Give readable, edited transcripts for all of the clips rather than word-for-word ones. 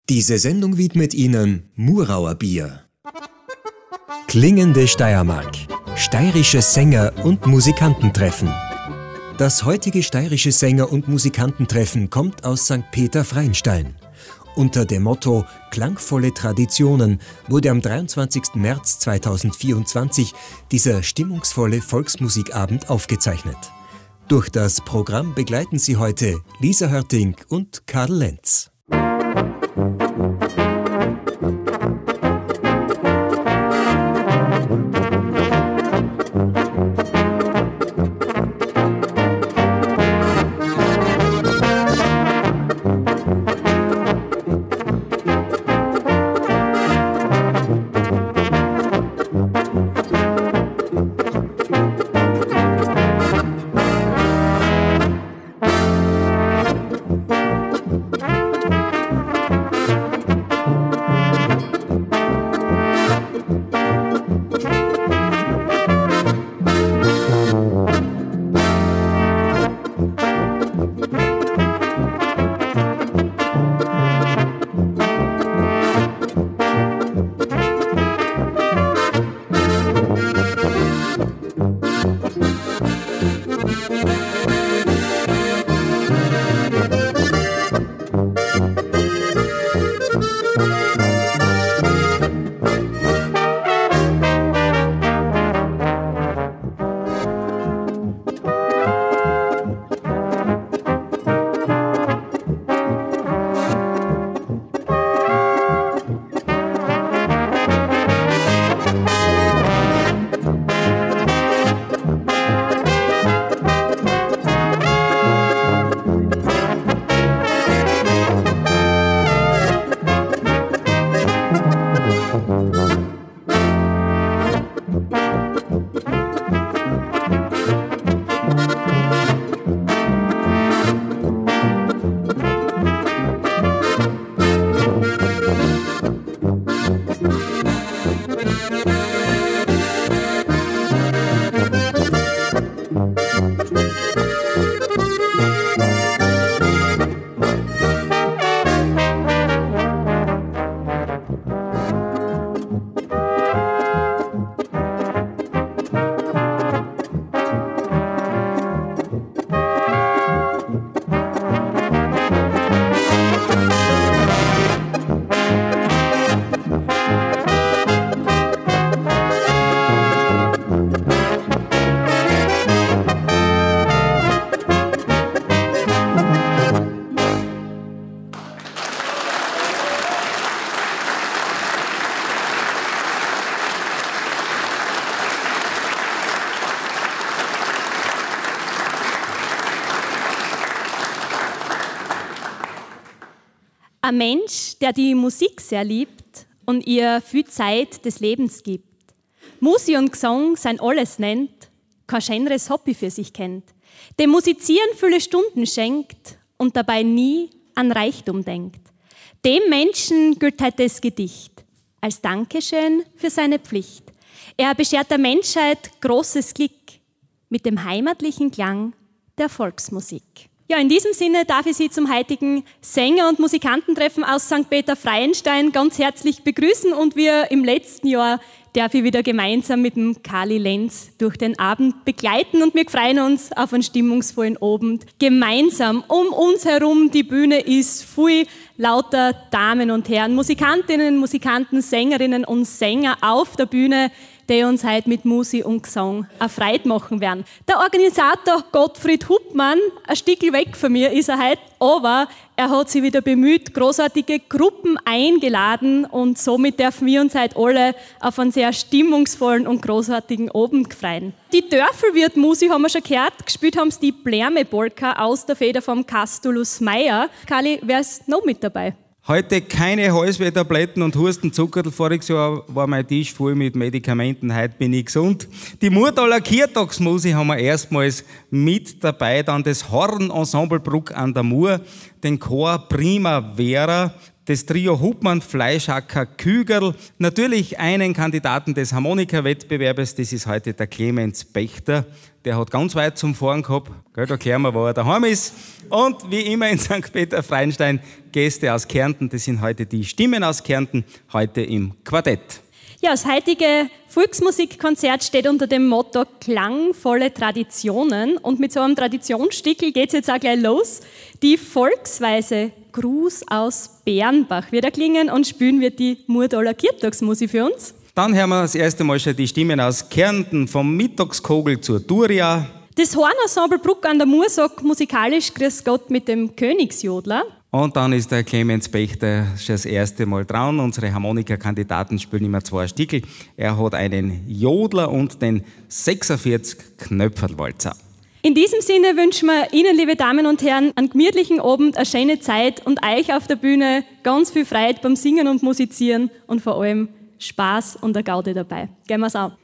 Diese Sendung widmet Ihnen Murauer Bier. Klingende Steiermark. Steirische Sänger- und Musikantentreffen. Das heutige steirische Sänger- und Musikantentreffen kommt aus St. Peter-Freienstein. Unter dem Motto Klangvolle Traditionen wurde am 23. März 2024 dieser stimmungsvolle Volksmusikabend aufgezeichnet. Durch das Programm begleiten Sie heute Lisa Hörting und Karl Lenz. Ein Mensch, der die Musik sehr liebt und ihr viel Zeit des Lebens gibt. Musik und Gesang sein alles nennt, kein schöneres Hobby für sich kennt. Dem Musizieren viele Stunden schenkt und dabei nie an Reichtum denkt. Dem Menschen gilt heute das Gedicht, als Dankeschön für seine Pflicht. Er beschert der Menschheit großes Glück mit dem heimatlichen Klang der Volksmusik. Ja, in diesem Sinne darf ich Sie zum heutigen Sänger- und Musikantentreffen aus St. Peter-Freienstein ganz herzlich begrüßen und wie im letzten Jahr darf ich wieder gemeinsam mit dem Karli Lenz durch den Abend begleiten und wir freuen uns auf einen stimmungsvollen Abend. Gemeinsam um uns herum, die Bühne ist voll lauter Damen und Herren, Musikantinnen, Musikanten, Sängerinnen und Sänger auf der Bühne, die uns heute mit Musik und Gesang erfreut machen werden. Der Organisator Gottfried Huppmann, ein Stückchen weg von mir ist er heute, aber er hat sich wieder bemüht, großartige Gruppen eingeladen und somit dürfen wir uns heute alle auf einen sehr stimmungsvollen und großartigen Abend freuen. Die Dörfelwirt-Musik haben wir schon gehört, gespielt haben sie die Blärme-Polka aus der Feder vom Castulus Meyer. Karli, wer ist noch mit dabei? Heute keine Halswehtabletten und Hustenzuckerl. Voriges Jahr war mein Tisch voll mit Medikamenten, heute bin ich gesund. Die Murtaler Kirtagsmusik haben wir erstmals mit dabei, dann das Hornensemble Bruck an der Mur, den Chor Primavera, das Trio Hubmann, Fleischacker, Kügerl, natürlich einen Kandidaten des Harmonikawettbewerbes, das ist heute der Clemens Pächter. Der hat ganz weit zum Fahren gehabt, da erklären wir, wo er daheim ist. Und wie immer in St. Peter-Freienstein, Gäste aus Kärnten, das sind heute die Stimmen aus Kärnten, heute im Quartett. Ja, das heutige Volksmusikkonzert steht unter dem Motto klangvolle Traditionen und mit so einem Traditionsstickel geht es jetzt auch gleich los. Die Volksweise Gruß aus Bernbach wird klingen und spielen wird die Murdaler Kirchtagsmusik für uns. Dann hören wir das erste Mal schon die Stimmen aus Kärnten, vom Mittagskogel zur Duria. Das Hornensemble Bruck an der Mur sagt musikalisch Grüß Gott mit dem Königsjodler. Und dann ist der Clemens Pächter schon das erste Mal dran. Unsere Harmonikakandidaten spielen immer 2 Stickel. Er hat einen Jodler und den 46 Knöpferlwalzer. In diesem Sinne wünschen wir Ihnen, liebe Damen und Herren, einen gemütlichen Abend, eine schöne Zeit und euch auf der Bühne ganz viel Freude beim Singen und Musizieren und vor allem Spaß und eine Gaude dabei. Gehen wir's an.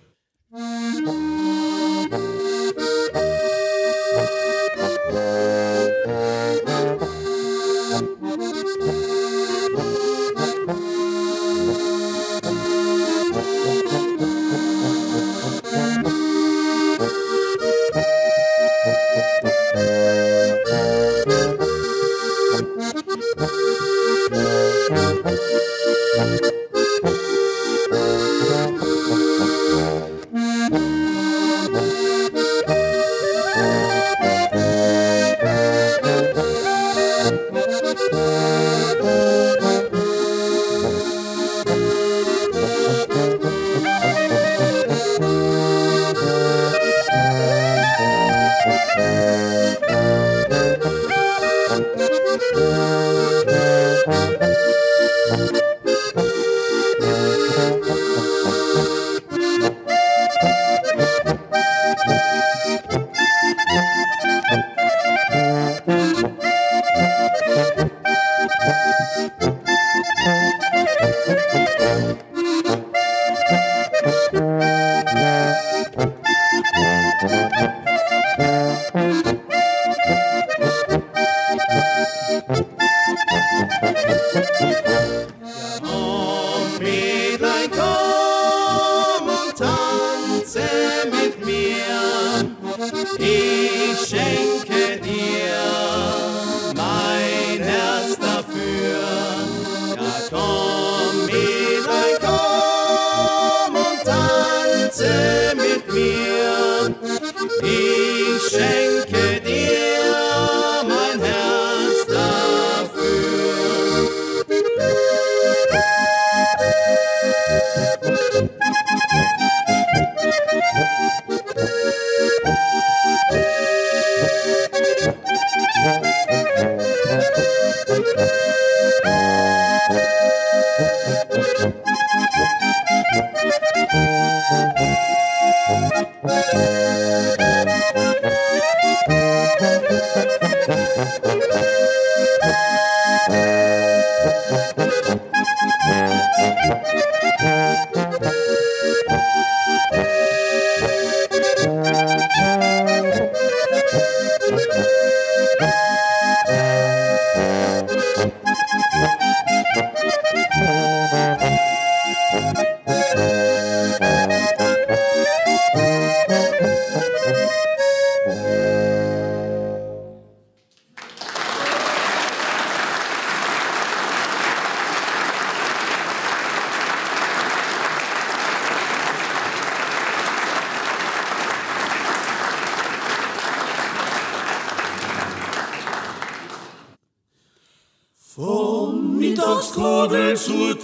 Vom Mittagskogel zur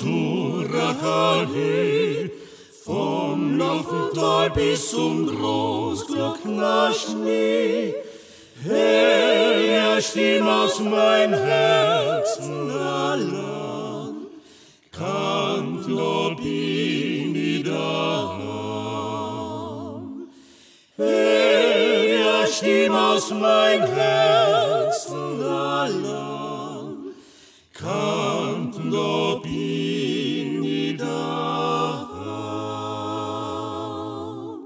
Turacherlee, vom Laufental bis zum Großglockner Schnee, Herr, Stimme aus mein Herzen allein, kannt lob ihn daran. Herr, Stimme aus mein Herzen allein, kannt lob ihn daran.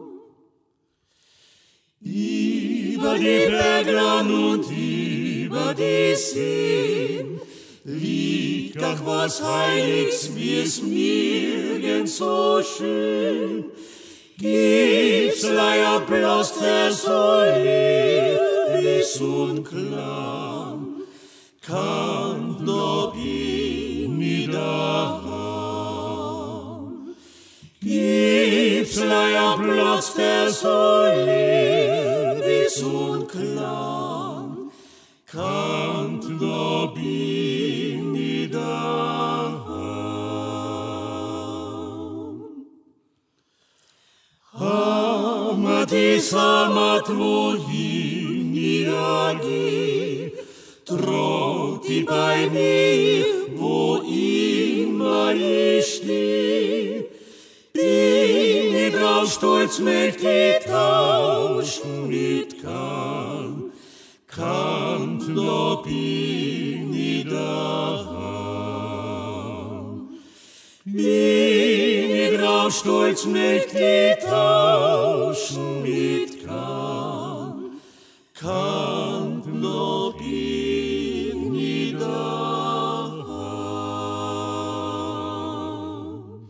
Über die Bergland und über die Seen liegt Liegt ach was Heiliges, wie es nirgends so schön. Gibt's leider bloß der Solis und Klang, kann doch ihn niederhauen. Gibt's leider bloß der Solis und Klang, kann doch ihn niederhauen. Hammer die Samat, wohin niedergeh, trog die bei mir, wo immer ich steh. Bin ich drauf stolz, möcht ich tauschen mit kann doch ihn niederhauen. Bin ich drauf stolz, möcht ich tauschen mit kann doch ihn niederhauen.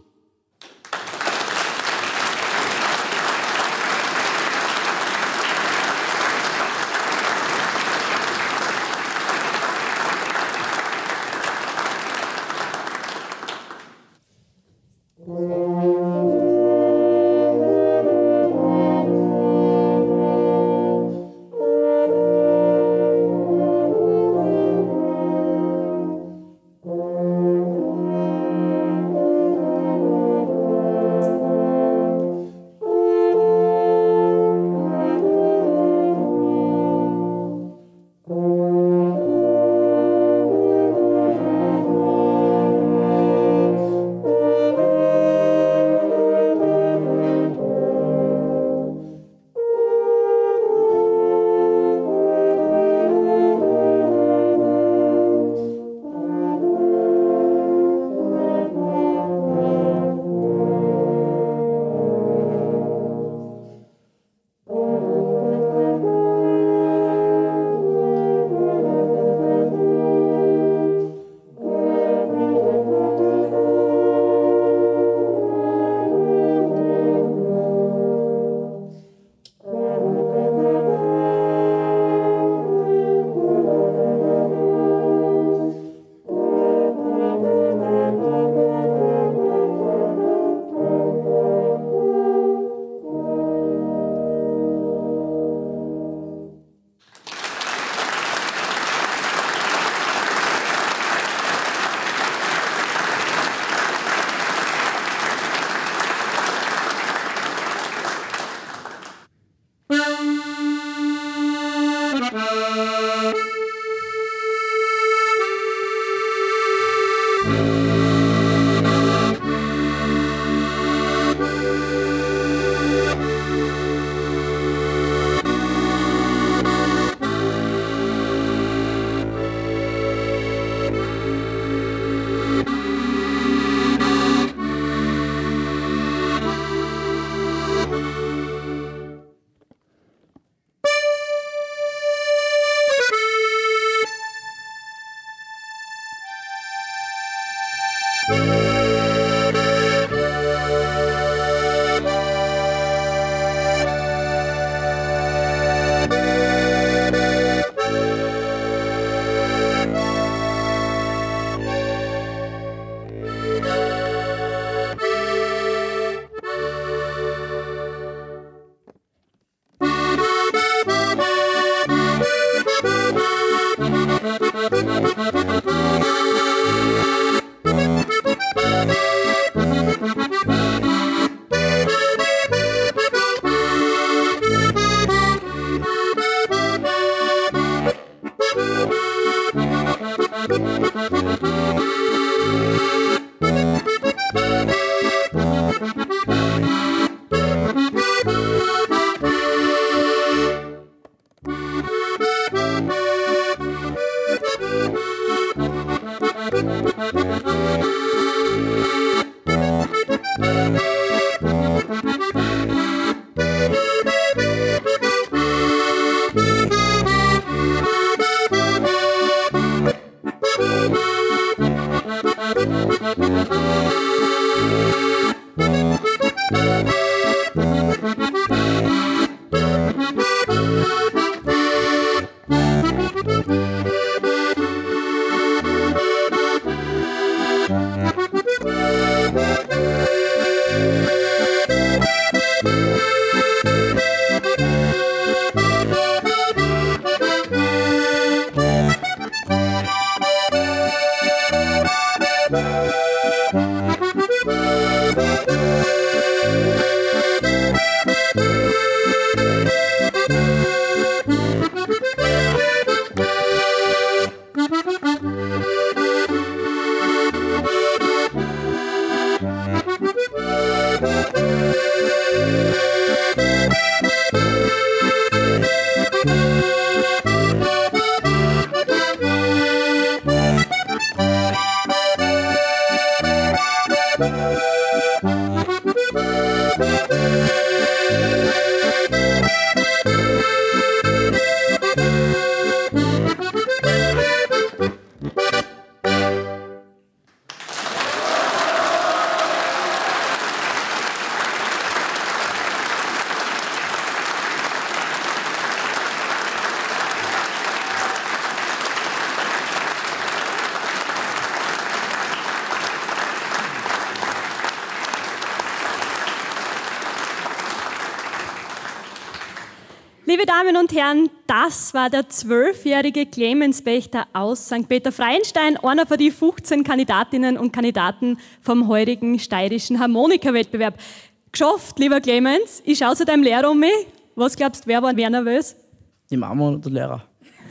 Liebe Damen und Herren, das war der 12-jährige Clemens Pächter aus St. Peter-Freienstein, einer von den 15 Kandidatinnen und Kandidaten vom heurigen steirischen Harmonikawettbewerb. Geschafft, lieber Clemens. Ich schaue zu deinem Lehrer um mich. Was glaubst du, wer war nervös? Die Mama und der Lehrer.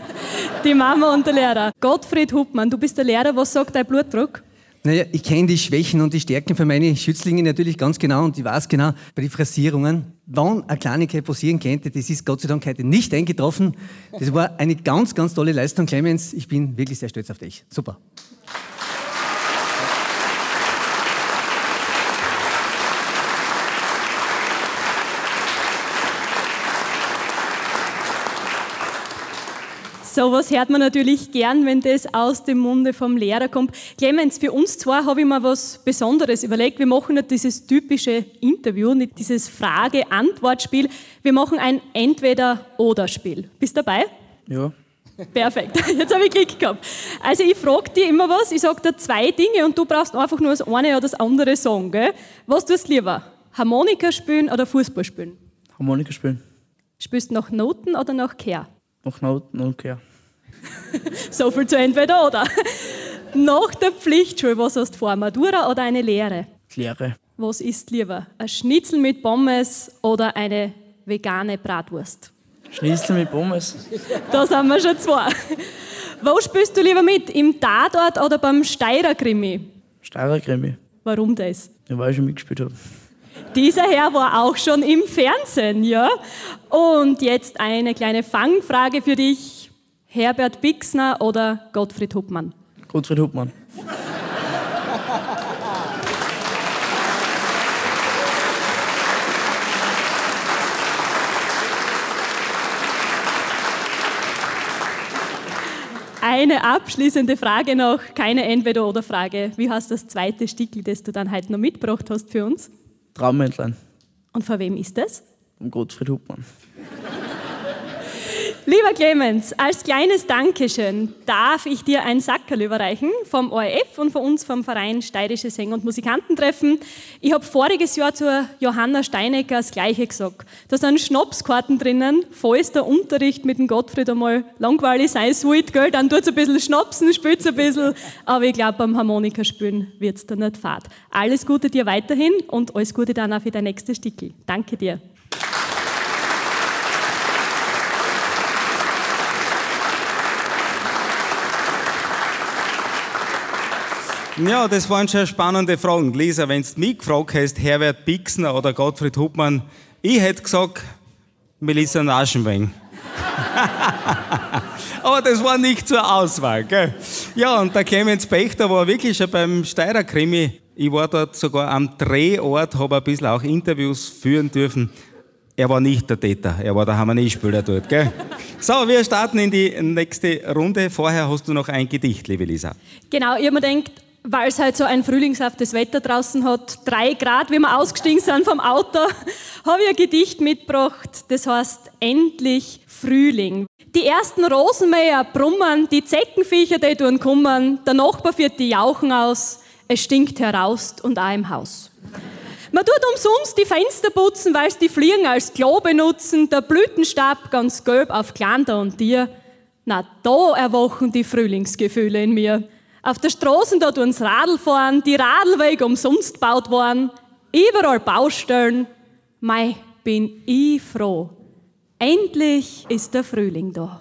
Die Mama und der Lehrer. Gottfried Huppmann, du bist der Lehrer. Was sagt dein Blutdruck? Naja, ich kenne die Schwächen und die Stärken von meinen Schützlingen natürlich ganz genau und ich weiß genau, bei den Phrasierungen, wann eine Kleinigkeit passieren könnte, das ist Gott sei Dank heute nicht eingetroffen. Das war eine ganz, ganz tolle Leistung, Clemens. Ich bin wirklich sehr stolz auf dich. Super. So was hört man natürlich gern, wenn das aus dem Munde vom Lehrer kommt. Clemens, für uns zwei habe ich mir was Besonderes überlegt. Wir machen nicht dieses typische Interview, nicht dieses Frage-Antwort-Spiel. Wir machen ein Entweder-Oder-Spiel. Bist du dabei? Ja. Perfekt, jetzt habe ich Glück gehabt. Also ich frage dich immer was, ich sage dir 2 Dinge und du brauchst einfach nur das eine oder das andere sagen. Gell? Was tust du lieber? Harmonika spielen oder Fußball spielen? Harmonika spielen. Spielst du nach Noten oder nach Kehr? Nach Noten und Kehr. So viel zu entweder oder. Nach der Pflichtschule, was hast du vor? Matura oder eine Lehre? Lehre. Was isst lieber? Ein Schnitzel mit Pommes oder eine vegane Bratwurst? Schnitzel mit Pommes. Da sind wir schon 2. Wo spielst du lieber mit? Im Tatort oder beim Steirer-Krimi? Steirer-Krimi. Warum das? Ja, weil ich schon mitgespielt habe. Dieser Herr war auch schon im Fernsehen, ja? Und jetzt eine kleine Fangfrage für dich. Herbert Bixner oder Gottfried Huppmann? Gottfried Huppmann. Eine abschließende Frage noch, keine Entweder-oder-Frage. Wie heißt das zweite Stickel, das du dann heute noch mitgebracht hast für uns? Traummännlein. Und von wem ist das? Von Gottfried Huppmann. Lieber Clemens, als kleines Dankeschön darf ich dir ein Sackerl überreichen vom ORF und von uns vom Verein Steirische Sänger- und Musikantentreffen. Ich habe voriges Jahr zur Johanna Steinecker das Gleiche gesagt. Da sind Schnapskarten drinnen, falls der Unterricht mit dem Gottfried einmal langweilig sein sollte, gell, dann tut es ein bisschen schnapsen, spielt es ein bisschen, aber ich glaube, beim Harmonikaspielen wird es dann nicht fad. Alles Gute dir weiterhin und alles Gute dann auch für dein nächstes Stickel. Danke dir. Ja, das waren schon spannende Fragen. Lisa, wenn du mich gefragt hast, Herbert Bixner oder Gottfried Huppmann, ich hätte gesagt, Melissa Naschenweng. Aber das war nicht zur Auswahl, gell? Ja, und der Clemens Pächter war wirklich schon beim Steirer Krimi. Ich war dort sogar am Drehort, habe ein bisschen auch Interviews führen dürfen. Er war nicht der Täter, er war der Harmoniespieler dort, gell? So, wir starten in die nächste Runde. Vorher hast du noch ein Gedicht, liebe Lisa. Genau, ich habe mir gedacht, weil es halt so ein frühlingshaftes Wetter draußen hat, 3 Grad, wie wir ausgestiegen sind vom Auto, habe ich ein Gedicht mitgebracht, das heißt Endlich Frühling. Die ersten Rosenmäher brummern, die Zeckenviecher, die tun kummern, der Nachbar führt die Jauchen aus, es stinkt heraus und auch im Haus. Man tut umsonst die Fenster putzen, weil die Fliegen als Klo benutzen, der Blütenstab ganz gelb auf Glander und Tier. Na, da erwachen die Frühlingsgefühle in mir. Auf der Straße da tun's Radl fahren, die Radlwege umsonst gebaut worden, überall Baustellen. Mei, bin ich froh. Endlich ist der Frühling da.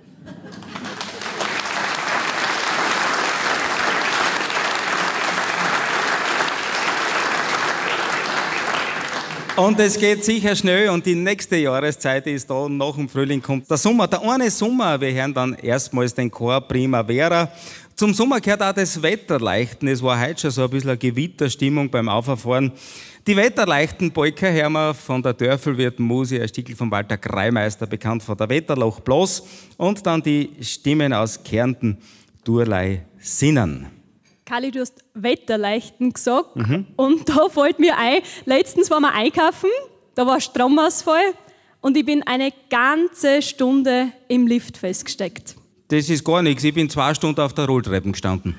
Und es geht sicher schnell und die nächste Jahreszeit ist da, nach dem Frühling kommt der Sommer. Der eine Sommer, wir hören dann erstmals den Chor Primavera. Zum Sommer gehört auch das Wetterleichten. Es war heute schon so ein bisschen eine Gewitterstimmung beim Auffahren. Die Wetterleichten Polka hören wir von der Dörfelwirt Musi, ein Stickel von Walter Kreimeister, bekannt von der Wetterloch bloß. Und dann die Stimmen aus Kärnten, Durlei Sinnen. Kali, du hast Wetterleichten gesagt und da fällt mir ein, letztens waren wir einkaufen, da war Stromausfall und ich bin eine ganze Stunde im Lift festgesteckt. Das ist gar nichts, ich bin 2 Stunden auf der Rolltreppe gestanden.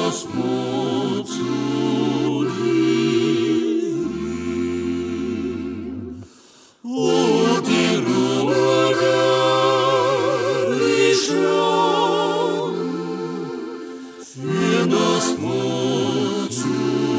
das Mut zu dir. Und die Ruhe ist lang für das Mut zu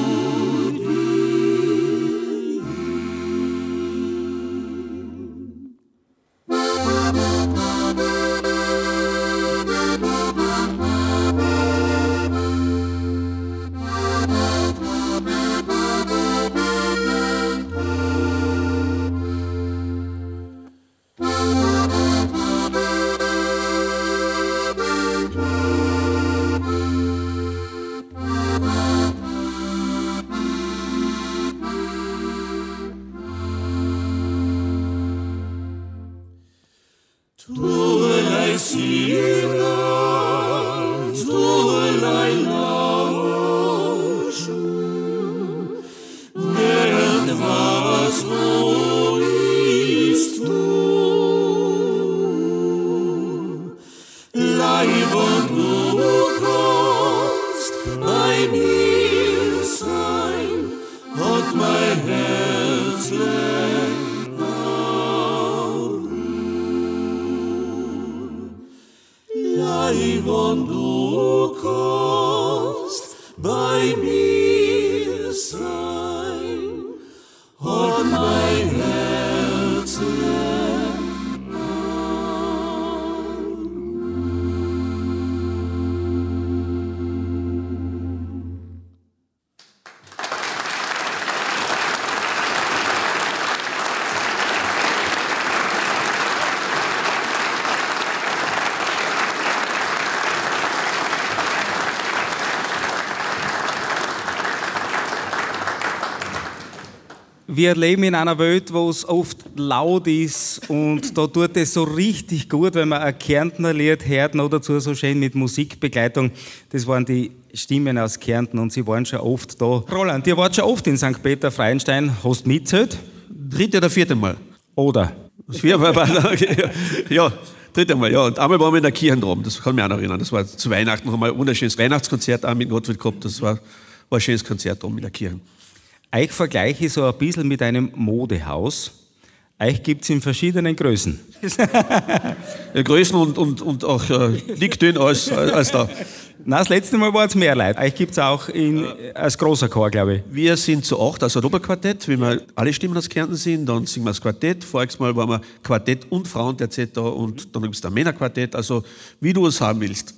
wann du kommst, bei mir sein, hat mein Herz Wir leben in einer Welt, wo es oft laut ist und da tut es so richtig gut, wenn man ein Kärntner Lied hört, noch dazu so schön mit Musikbegleitung. Das waren die Stimmen aus Kärnten und sie waren schon oft da. Roland, ihr wart schon oft in St. Peter-Freienstein. Hast du mitgezählt? 3. oder 4. Mal. Oder? Das 4. Mal war ja, 3. Mal, ja. Und einmal waren wir in der Kirche drum, das kann mich auch noch erinnern. Das war zu Weihnachten, haben wir ein wunderschönes Weihnachtskonzert auch mit Gottfried gehabt. Das war ein schönes Konzert drum in der Kirche. Euch vergleiche ich so ein bisschen mit einem Modehaus. Euch gibt es in verschiedenen Größen. Ja, Größen und auch dick dünn als da. Nein, das letzte Mal waren es mehr Leute. Euch gibt es auch als großer Chor, glaube ich. Wir sind zu 8 als Europaquartett, wenn wir alle Stimmen aus Kärnten sind, dann singen wir das Quartett. Voriges Mal waren wir Quartett und Frauenterzett da und dann gibt es da Männerquartett, also wie du es haben willst.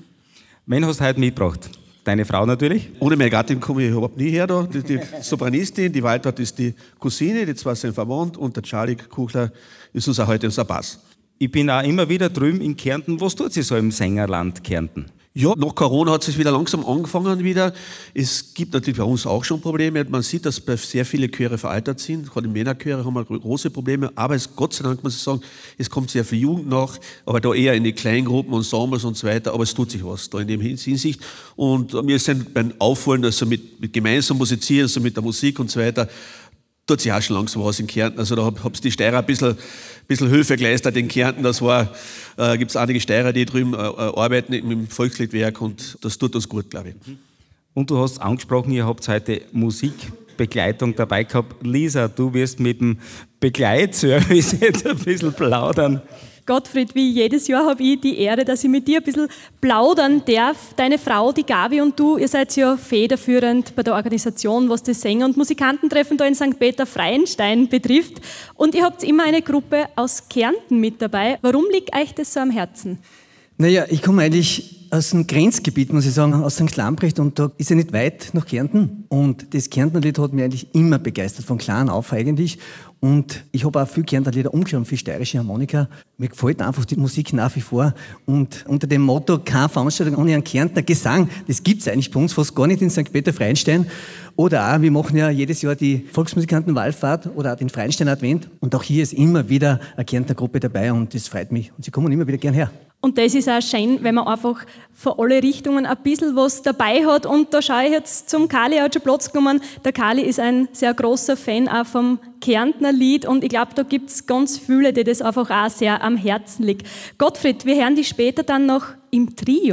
Wen hast du heute mitgebracht? Deine Frau natürlich? Ohne meine Gattin komme ich überhaupt nie her da. Die Sopranistin, die Waltraud ist die Cousine, die zwei sind verwandt und der Charlie Kuchler ist uns auch heute unser Bass. Ich bin auch immer wieder drüben in Kärnten. Was tut sich so im Sängerland Kärnten? Ja, nach Corona hat es wieder langsam angefangen wieder. Es gibt natürlich bei uns auch schon Probleme. Man sieht, dass sehr viele Chöre veraltet sind. Gerade die Männerchöre haben wir große Probleme. Aber Gott sei Dank muss ich sagen, es kommt sehr viel Jugend nach. Aber da eher in die Kleingruppen, Ensembles und so weiter. Aber es tut sich was da in dem Hinsicht. Und wir sind beim Aufholen, also mit gemeinsam musizieren, also mit der Musik und so weiter, tut sich auch schon langsam was in Kärnten. Also da hab's die Steirer ein bisschen Hilfe geleistet in Kärnten. Das gibt's einige Steirer, die drüben arbeiten im Volksliedwerk und das tut uns gut, glaube ich. Und du hast angesprochen, ihr habt heute Musikbegleitung dabei gehabt. Lisa, du wirst mit dem Begleitservice jetzt ein bisschen plaudern. Gottfried, wie jedes Jahr habe ich die Ehre, dass ich mit dir ein bisschen plaudern darf. Deine Frau, die Gabi und du, ihr seid ja federführend bei der Organisation, was das Sänger- und Musikantentreffen da in St. Peter-Freienstein betrifft. Und ihr habt immer eine Gruppe aus Kärnten mit dabei. Warum liegt euch das so am Herzen? Naja, ich komme eigentlich aus dem Grenzgebiet, muss ich sagen, aus St. Lambrecht und da ist ja nicht weit nach Kärnten. Und das Kärntnerlied hat mich eigentlich immer begeistert, von klein auf eigentlich. Und ich habe auch viele Kärntnerlieder umgeschaut, viel steirische Harmonika. Mir gefällt einfach die Musik nach wie vor. Und unter dem Motto, keine Veranstaltung ohne einen Kärntner Gesang, das gibt es eigentlich bei uns fast gar nicht in St. Peter-Freienstein. Oder auch, wir machen ja jedes Jahr die Volksmusikantenwallfahrt oder auch den Freienstein Advent. Und auch hier ist immer wieder eine Kärntner Gruppe dabei und das freut mich. Und sie kommen immer wieder gern her. Und das ist auch schön, wenn man einfach von alle Richtungen ein bisschen was dabei hat. Und da schaue ich jetzt zum Kali, er hat schon Platz genommen. Der Kali ist ein sehr großer Fan auch vom Kärntner Lied und ich glaube, da gibt es ganz viele, die das einfach auch sehr am Herzen liegt. Gottfried, wir hören dich später dann noch im Trio.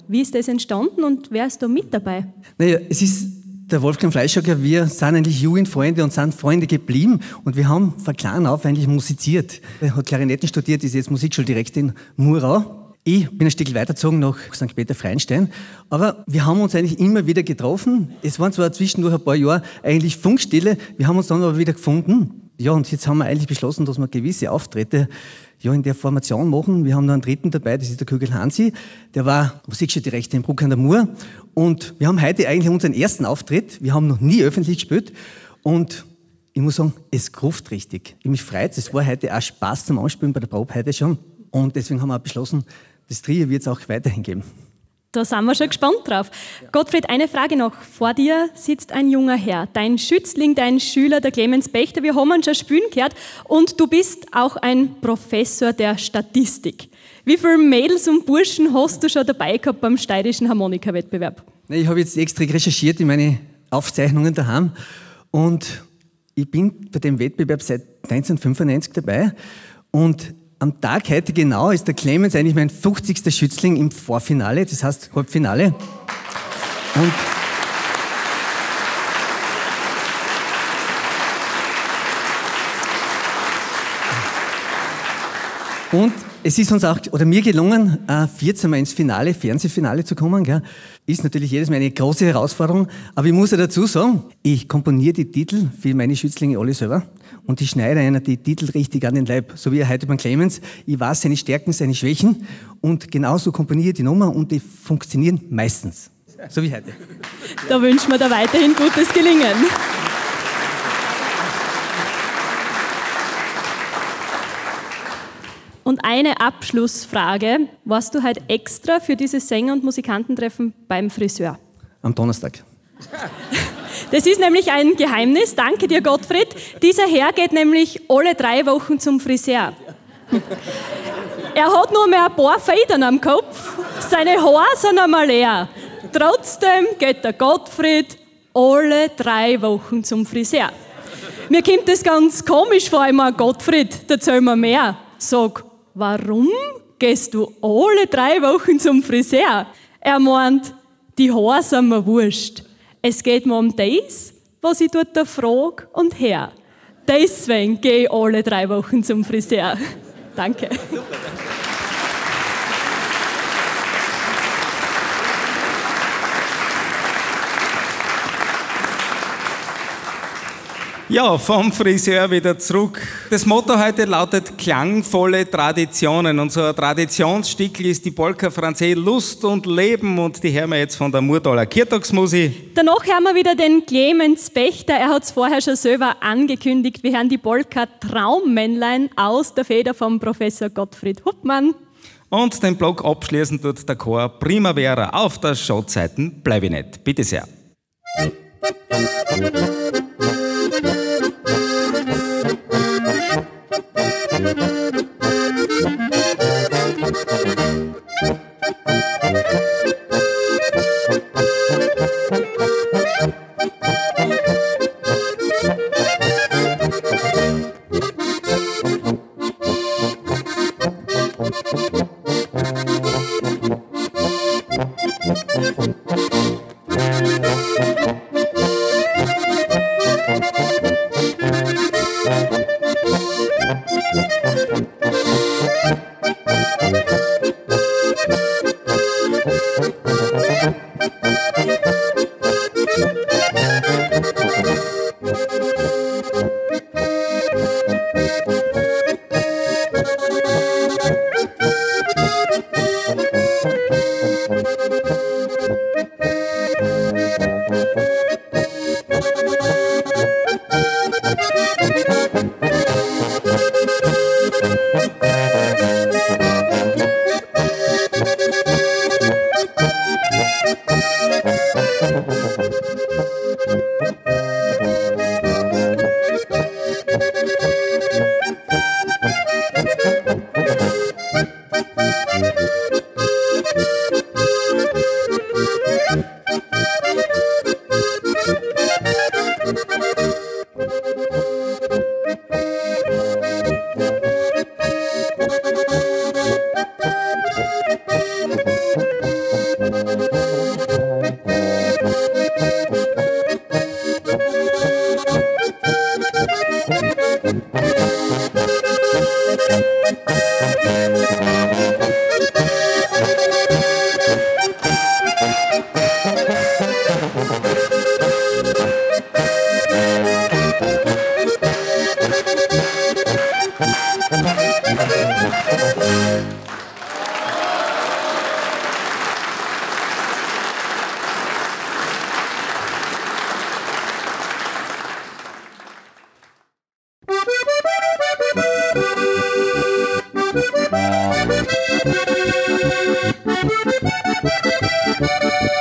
Wie ist das entstanden und wer ist da mit dabei? Naja, es ist der Wolfgang Fleischhacker, wir sind eigentlich Jugendfreunde und sind Freunde geblieben und wir haben von klein auf eigentlich musiziert. Er hat Klarinetten studiert, ist jetzt Musikschuldirektor in Murau. Ich bin ein Stück weitergezogen nach St. Peter Freinstein, aber wir haben uns eigentlich immer wieder getroffen. Es waren zwar zwischendurch ein paar Jahre eigentlich Funkstille, wir haben uns dann aber wieder gefunden. Ja, und jetzt haben wir eigentlich beschlossen, dass wir gewisse Auftritte in der Formation machen. Wir haben noch einen dritten dabei, das ist der Kügel Hansi, der war Musikschuldirektor in Bruck an der Mur. Und wir haben heute eigentlich unseren ersten Auftritt. Wir haben noch nie öffentlich gespielt. Und ich muss sagen, es gruft richtig. Mich freut es. war heute auch Spaß zum Anspielen bei der Probe heute schon. Und deswegen haben wir auch beschlossen, das Trio wird es auch weiterhin geben. Da sind wir schon gespannt drauf. Gottfried, eine Frage noch. Vor dir sitzt ein junger Herr, dein Schützling, dein Schüler, der Clemens Pächter. Wir haben ihn schon spielen gehört. Und du bist auch ein Professor der Statistik. Wie viele Mädels und Burschen hast du schon dabei gehabt beim steirischen Harmonikawettbewerb? Ich habe jetzt extra recherchiert in meine Aufzeichnungen daheim. Und ich bin bei dem Wettbewerb seit 1995 dabei. Und am Tag heute genau ist der Clemens eigentlich mein 50. Schützling im Vorfinale, das heißt Halbfinale. Und es ist uns auch, oder mir gelungen, 14 Mal ins Finale, Fernsehfinale zu kommen. Gell. Ist natürlich jedes Mal eine große Herausforderung. Aber ich muss ja dazu sagen, ich komponiere die Titel für meine Schützlinge alle selber. Und ich schneide einer die Titel richtig an den Leib. So wie heute beim Clemens. Ich weiß seine Stärken, seine Schwächen. Und genauso komponiere ich die Nummer und die funktionieren meistens. So wie heute. Da wünschen wir dir weiterhin gutes Gelingen. Und eine Abschlussfrage. Warst du heute extra für dieses Sänger- und Musikantentreffen beim Friseur? Am Donnerstag. Das ist nämlich ein Geheimnis. Danke dir, Gottfried. Dieser Herr geht nämlich alle 3 Wochen zum Friseur. Er hat nur mehr ein paar Federn am Kopf. Seine Haare sind einmal leer. Trotzdem geht der Gottfried alle 3 Wochen zum Friseur. Mir kommt das ganz komisch vor, immer Gottfried, erzähl mir mehr. Sag, warum gehst du alle 3 Wochen zum Friseur? Er meint, die Haare sind mir wurscht. Es geht mir um das, was ich dort frage und her. Deswegen gehe ich alle 3 Wochen zum Friseur. Danke. Ja, vom Friseur wieder zurück. Das Motto heute lautet klangvolle Traditionen. Und so ein Traditionsstickel ist die Polka Française Lust und Leben. Und die hören wir jetzt von der Murtaler Kirtagsmusik. Danach hören wir wieder den Clemens Pächter. Er hat es vorher schon selber angekündigt. Wir hören die Polka Traummännlein aus der Feder vom Professor Gottfried Huppmann. Und den Block abschließend tut der Chor Primavera auf der Schottseiten. Bleib ich nicht. Bitte sehr.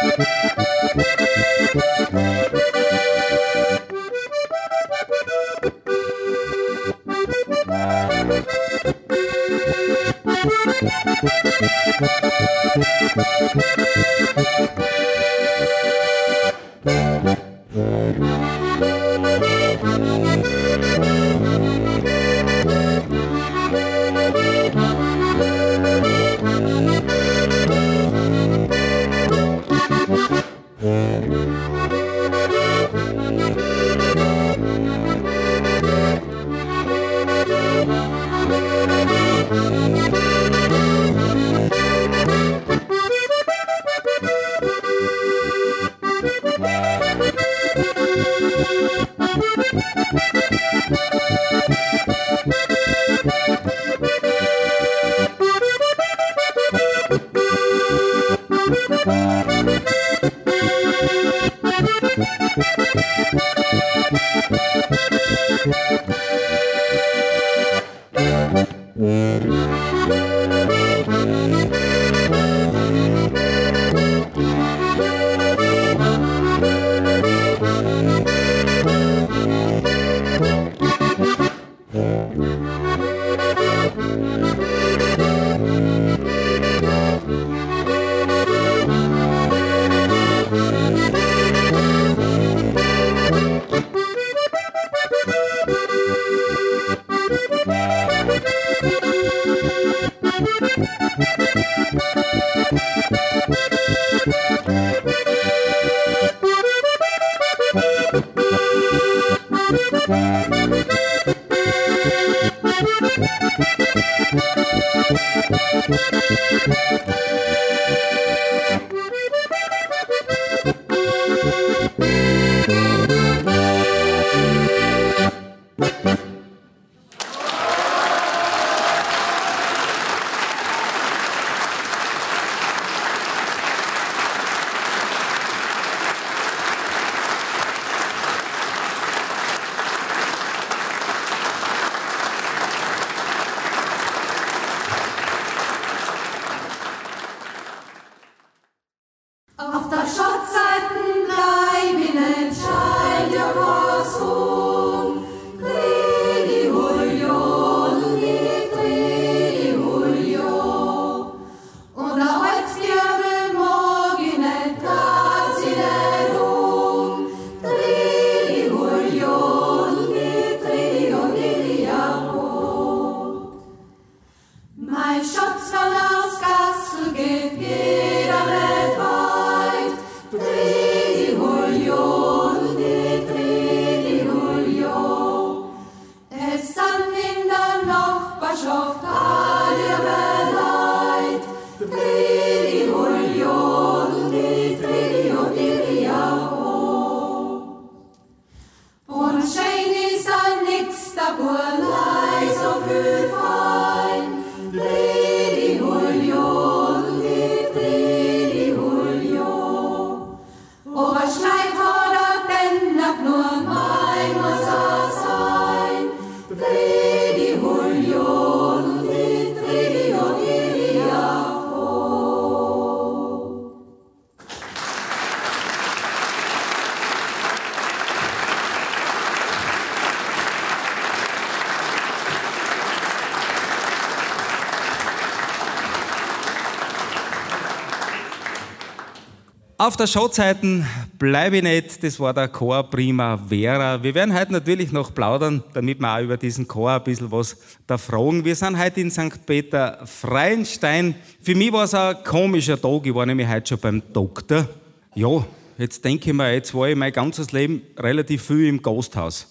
Auf der Showzeiten bleibe ich nicht, das war der Chor Primavera. Wir werden heute natürlich noch plaudern, damit wir auch über diesen Chor ein bisschen was da fragen. Wir sind heute in St. Peter Freienstein. Für mich war es ein komischer Tag, ich war nämlich heute schon beim Doktor. Ja, jetzt denke ich mir, jetzt war ich mein ganzes Leben relativ viel im Gasthaus.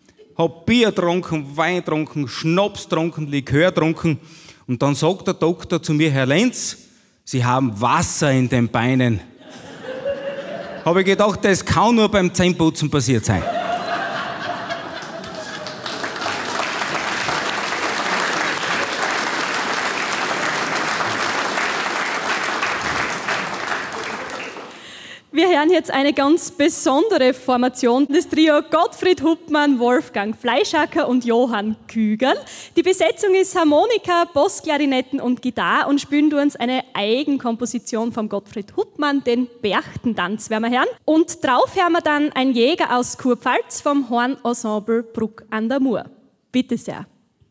Hab Bier getrunken, Wein getrunken, Schnaps getrunken, Likör getrunken. Und dann sagt der Doktor zu mir, Herr Lenz, Sie haben Wasser in den Beinen. Habe ich gedacht, das kann nur beim Zähneputzen passiert sein. Wir hören jetzt eine ganz besondere Formation, das Trio Gottfried Huppmann, Wolfgang Fleischacker und Johann Kügerl. Die Besetzung ist Harmonika, Bassklarinetten und Gitarre und spielen uns eine Eigenkomposition von Gottfried Huppmann, den Berchtentanz werden wir hören. Und drauf hören wir dann ein Jäger aus Kurpfalz vom Hornensemble Bruck an der Mur. Bitte sehr.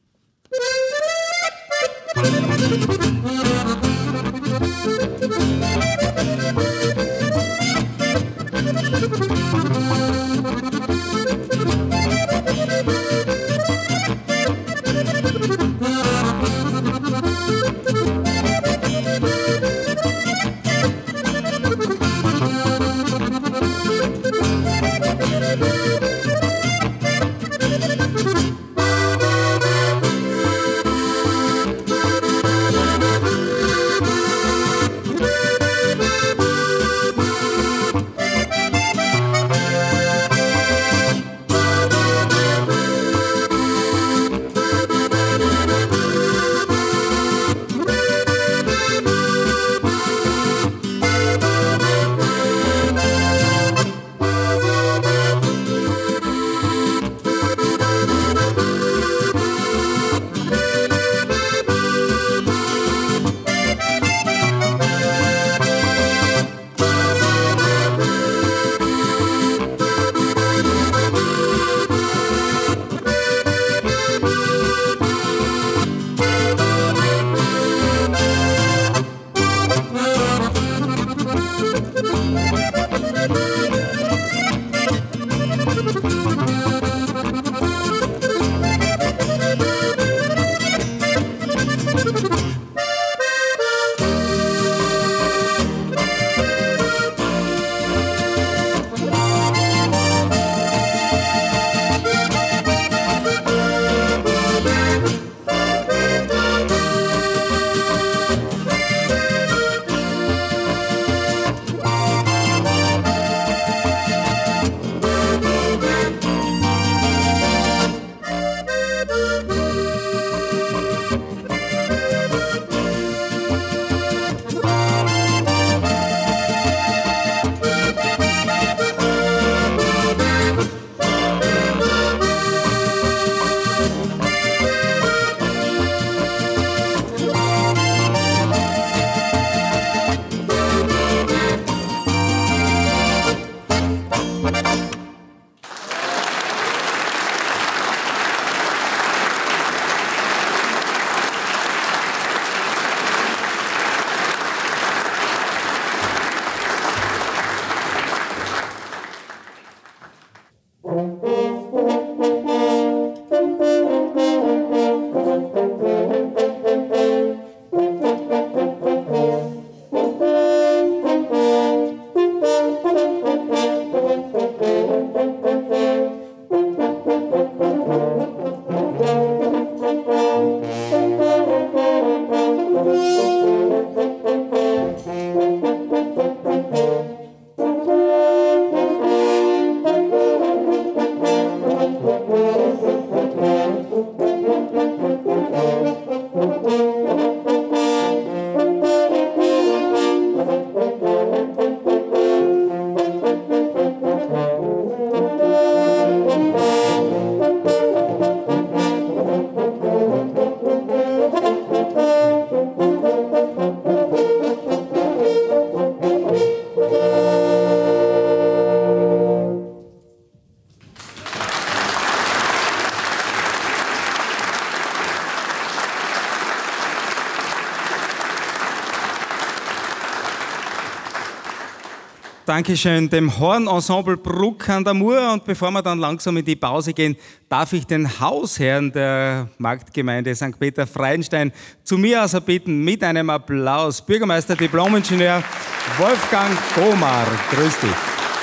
Dankeschön dem Hornensemble Bruck an der Mur. Und bevor wir dann langsam in die Pause gehen, darf ich den Hausherrn der Marktgemeinde St. Peter Freienstein zu mir auserbitten mit einem Applaus. Bürgermeister, Diplom-Ingenieur Wolfgang Gomar. Grüß dich.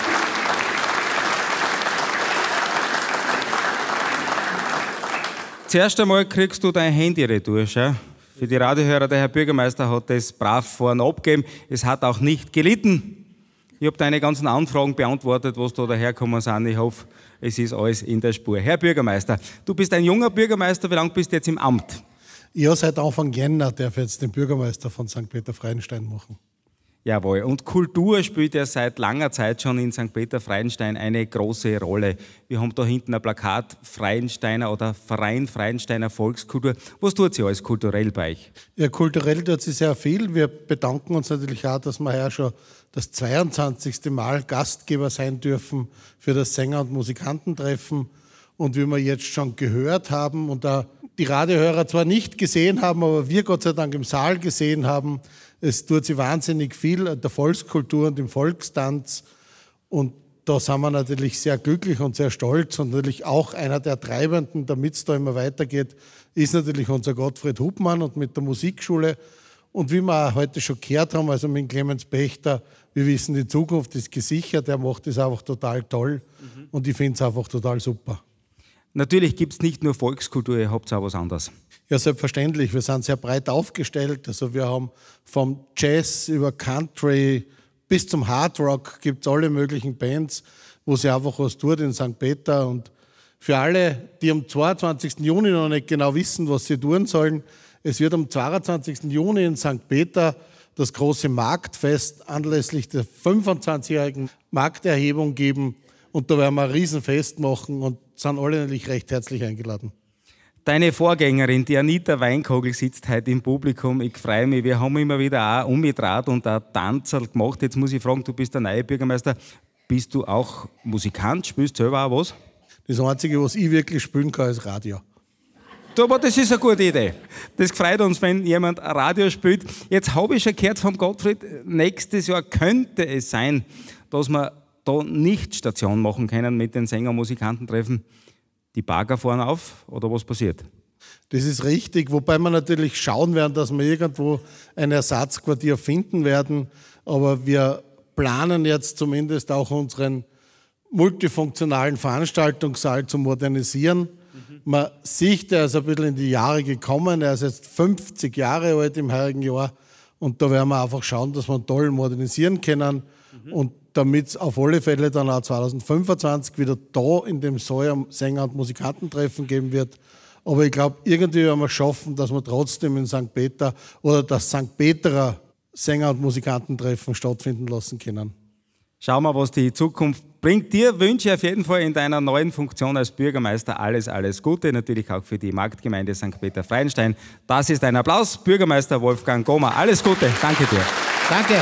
Zuerst einmal kriegst du dein Handy retour. Schau. Für die Radiohörer, der Herr Bürgermeister hat das brav vorne abgegeben. Es hat auch nicht gelitten. Ich habe deine ganzen Anfragen beantwortet, was da daherkommen sind. Ich hoffe, es ist alles in der Spur. Herr Bürgermeister, du bist ein junger Bürgermeister. Wie lange bist du jetzt im Amt? Ja, seit Anfang Jänner darf ich jetzt den Bürgermeister von St. Peter Freienstein machen. Jawohl, und Kultur spielt ja seit langer Zeit schon in St. Peter-Freienstein eine große Rolle. Wir haben da hinten ein Plakat Freiensteiner oder Verein Freiensteiner Volkskultur. Was tut sie alles kulturell bei euch? Ja, kulturell tut sie sehr viel. Wir bedanken uns natürlich auch, dass wir ja schon das 22. Mal Gastgeber sein dürfen für das Sänger- und Musikantentreffen. Und wie wir jetzt schon gehört haben und da die Radiohörer zwar nicht gesehen haben, aber wir Gott sei Dank im Saal gesehen haben, es tut sie wahnsinnig viel an der Volkskultur und im Volkstanz. Und da sind wir natürlich sehr glücklich und sehr stolz. Und natürlich auch einer der Treibenden, damit es da immer weitergeht, ist natürlich unser Gottfried Hubmann und mit der Musikschule. Und wie wir auch heute schon gehört haben, also mit Clemens Pächter, wir wissen, die Zukunft ist gesichert. Er macht das einfach total toll. Und ich finde es einfach total super. Natürlich gibt es nicht nur Volkskultur, ihr habt auch was anderes. Ja, selbstverständlich. Wir sind sehr breit aufgestellt. Also wir haben vom Jazz über Country bis zum Hard Rock gibt es alle möglichen Bands, wo sie einfach was tut in St. Peter. Und für alle, die am 22. Juni noch nicht genau wissen, was sie tun sollen, es wird am 22. Juni in St. Peter das große Marktfest anlässlich der 25-jährigen Markterhebung geben. Und da werden wir ein Riesenfest machen und sind alle natürlich recht herzlich eingeladen. Deine Vorgängerin, die Anita Weinkogel, sitzt heute im Publikum. Ich freue mich. Wir haben immer wieder auch Umgedraht und auch Tanzerl gemacht. Jetzt muss ich fragen, du bist der neue Bürgermeister. Bist du auch Musikant? Spielst du selber auch was? Das Einzige, was ich wirklich spielen kann, ist Radio. Aber das ist eine gute Idee. Das freut uns, wenn jemand Radio spielt. Jetzt habe ich schon gehört vom Gottfried, nächstes Jahr könnte es sein, dass wir da nicht Station machen können mit den Sänger-Musikantentreffen. Die Bagger fahren auf oder was passiert? Das ist richtig, wobei wir natürlich schauen werden, dass wir irgendwo ein Ersatzquartier finden werden. Aber wir planen jetzt zumindest auch unseren multifunktionalen Veranstaltungssaal zu modernisieren. Man sieht, er ist ein bisschen in die Jahre gekommen. Er ist jetzt 50 Jahre alt im heurigen Jahr. Und da werden wir einfach schauen, dass wir ihn toll modernisieren können. Und damit es auf alle Fälle dann auch 2025 wieder da in dem Saal Sänger- und Musikantentreffen geben wird. Aber ich glaube, irgendwie werden wir schaffen, dass wir trotzdem in St. Peter oder das St. Peterer Sänger- und Musikantentreffen stattfinden lassen können. Schauen wir, was die Zukunft bringt. Dir wünsche ich auf jeden Fall in deiner neuen Funktion als Bürgermeister alles Gute. Natürlich auch für die Marktgemeinde St. Peter-Freienstein. Das ist ein Applaus. Bürgermeister Wolfgang Gomer. Alles Gute. Danke dir. Danke.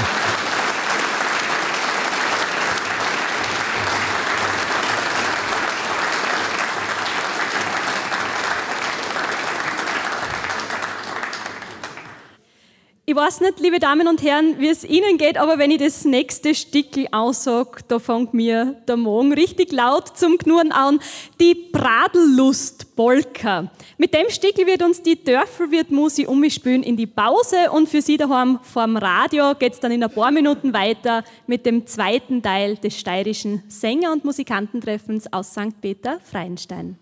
Ich weiß nicht, liebe Damen und Herren, wie es Ihnen geht, aber wenn ich das nächste Stickel aussage, da fängt mir der Magen richtig laut zum Knurren an. Die Bradellust-Polka. Mit dem Stickel wird uns die Dörfelwirt-Musi umspielen in die Pause und für Sie daheim vorm Radio geht es dann in ein paar Minuten weiter mit dem zweiten Teil des steirischen Sänger- und Musikantentreffens aus St. Peter-Freienstein.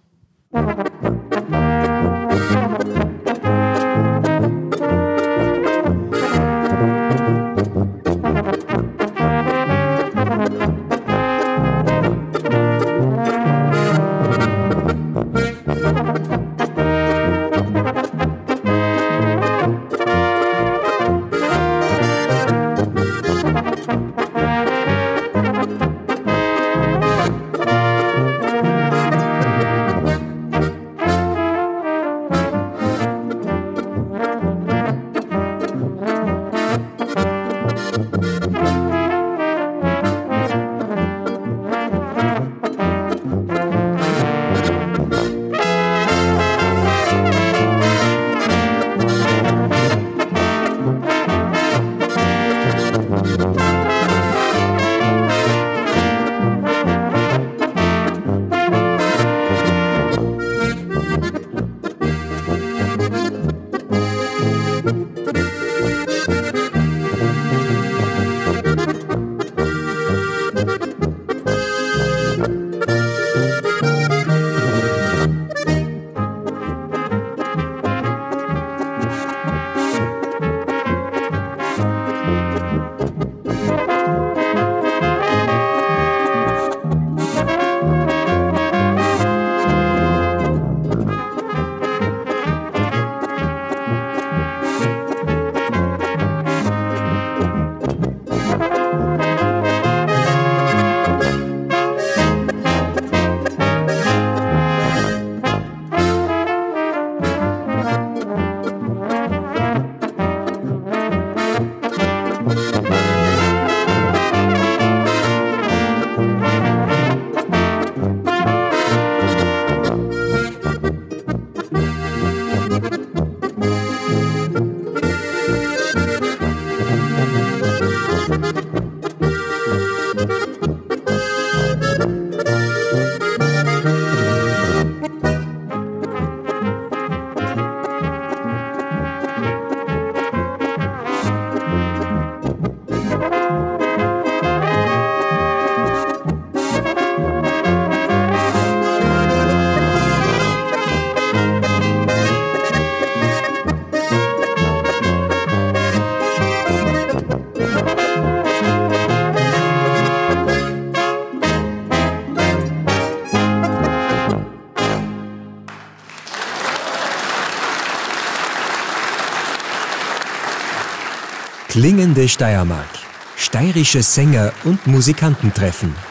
Klingende Steiermark. Steirische Sänger und Musikantentreffen.